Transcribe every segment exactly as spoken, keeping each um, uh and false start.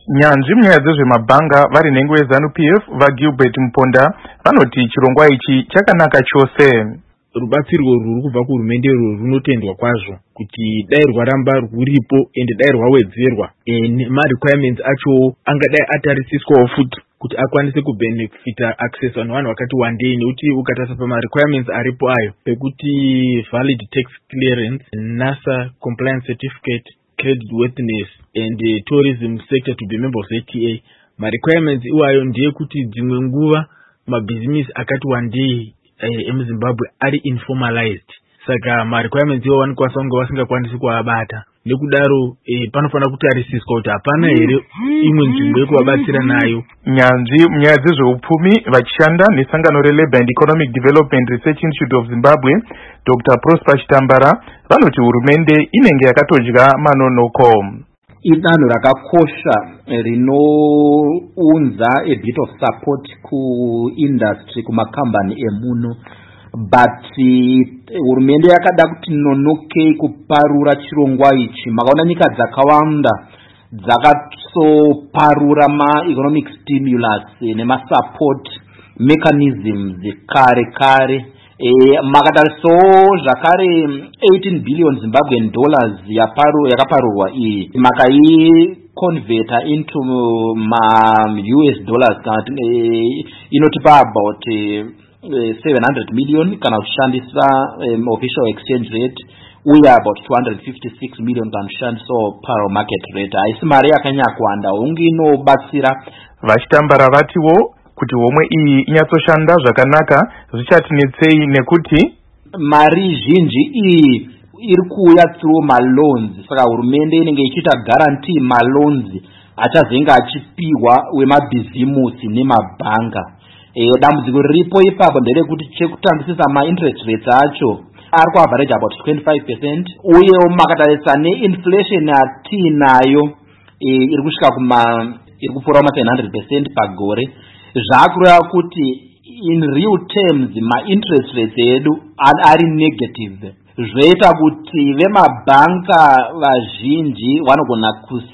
Nyanzvi munyaya dzezvemabhanga vari nhengo yeZanu P F vaGilbert Muponda vanoti chirongwa ichi chakanaka chose. Rubatsirwo ruri kubva kuhurumende runotendwa kwazvo kuti dai rwaramba rwuripo ende dai rwawedzerwa ma-requirements acho angadai atarisiswawo futi kuti akwanise kubenefita access vanhu vanhu vakati wandei, nekuti ukatarisa pama-requirements aripo ayo pekuti valid tax clearance, NASA compliance certificate, credit worthiness and uh, tourism sector to be member of Z T A. Ma-requirements iwayo ndiye kuti dzimwe nguva mabusiness akati wandei eh, emuZimbabwe ari informalized, saka ma-requirements iwo vanokwanisa kunge vasingakwanisi kuabata. Nekudaro eh, panofanira kutarisiswa kuti hapana here imwe nzvimbo yekuvabatsira nayo. Nyanzvi munyaya dzezveupfumi vachishanda nesangano reLabour and Economic Development Research Institute of Zimbabwe, Doctor Prosper Chitambara vanoti hurumende inenge yakatodya manonoko. Idanho rakakosha rinounza a bit of support ku industry kumakambani emuno, but hurumende yakada kuti nonokei kuparura chirongwa ichi. Makaona nyika dzakawanda dzakatsoparura ma-economic stimulus nema-support mechanisms kare kare. E, makatarisawo zvakare eighteen billion Zimbabwean dollars yakaparurwa iyi makaiconverta into ma U S dollars kana e, inotipa about e, seven hundred million kana kushandisa um, official exchange rate uye about two hundred fifty-six million kana kushandisa parallel market rate. Haisi mari yakanyakwanda unge inobatsira. Vachitambara vatiwo kuti homwe iyi inyatsoshanda zvakanaka zvichatinetsei nekuti mari zhinji iyi iri kuuya through maloans, saka hurumende inenge ichiita guarantee maloans achazenge achipiwa wemabhizimusi nemabhanga. E, dambudziko riripo ipapo nderekuti chekutangisisa ma-interest rates acho ari kuaverage about twenty-five percent uyewo makatarisa neinflation yatiinayo e, iri kusvika kuma iri kupfuura kuma ten hundred percent pagore. Zvakureva kuti in real terms ma-interest rates edu ari negative, zvoita kuti vemabhanka vazhinji vanogona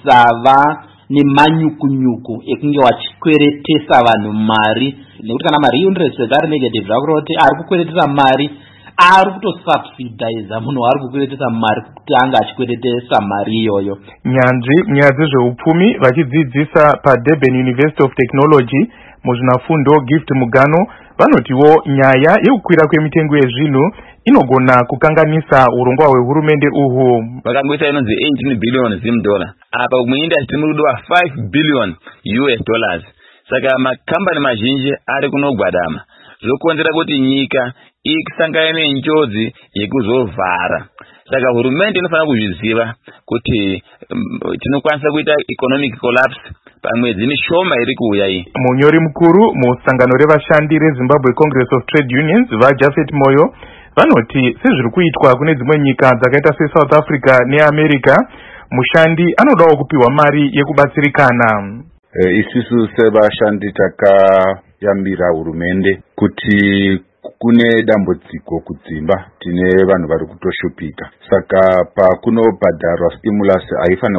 kusava nemanyukunyuku ekunge vachikweretesa vanhu mari, nekuti kana ma-interest rates ari negative zvakureva kuti ari kukweretesa mari ari kutosubsidiza munhu ari kukweretesa mari kuti anga achikweretesa mari iyoyo. Nyanzvi munyaya dzezveupfumi vachidzidzisa paDurban University of Technology muzvinafundo Gift Mugano vanotiwo nyaya yekukwira kwemitengo yezvinhu inogona kukanganisa urongwa hwehurumende uhu. Vakangoita inonzi eighteen billion Zim dollar apa muindustry murikudiwa five billion U S dollars, saka makambani mazhinji ari kunogwadama zvokonzera kuti nyika ikusangana nenjodzi yekuzovhara. Saka hurumende inofanira kuzviziva kuti um, tinokwanisa kuita economic collapse pamwedzi mishoma iri kuuya iyi. Munyori mukuru musangano revashandi reZimbabwe Congress of Trade Unions vaJafet Moyo vanoti sezviri kuitwa kune dzimwe nyika dzakaita seSouth Africa neAmerica, mushandi anodawo kupiwa mari yekubatsirikana. E, isusu sevashandi takayambira hurumende kuti kune dambudziko kudzimba, tine vanhu vari kutoshupika, saka pakunobhadharwa stimulus haifanira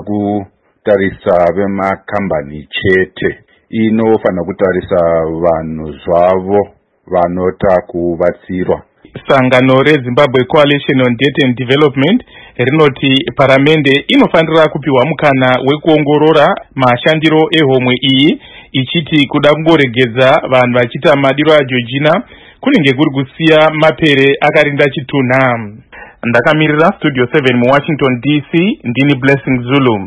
kutarisa vemakambani chete, inofanira kutarisa vanhu zvavo vanota kubatsirwa. Sangano reZimbabwe Coalition on Debt and Development rinoti paramende inofanira kupiwa mukana wekuongorora mashandiro ehomwe iyi, ichiti kuda kungoregedza vanhu vachita madiro aJeorgina kunenge kuri kusiya mapere akarinda chitunha. Ndakamirira Studio seven mu Washington D C, ndini Blessing Zulu.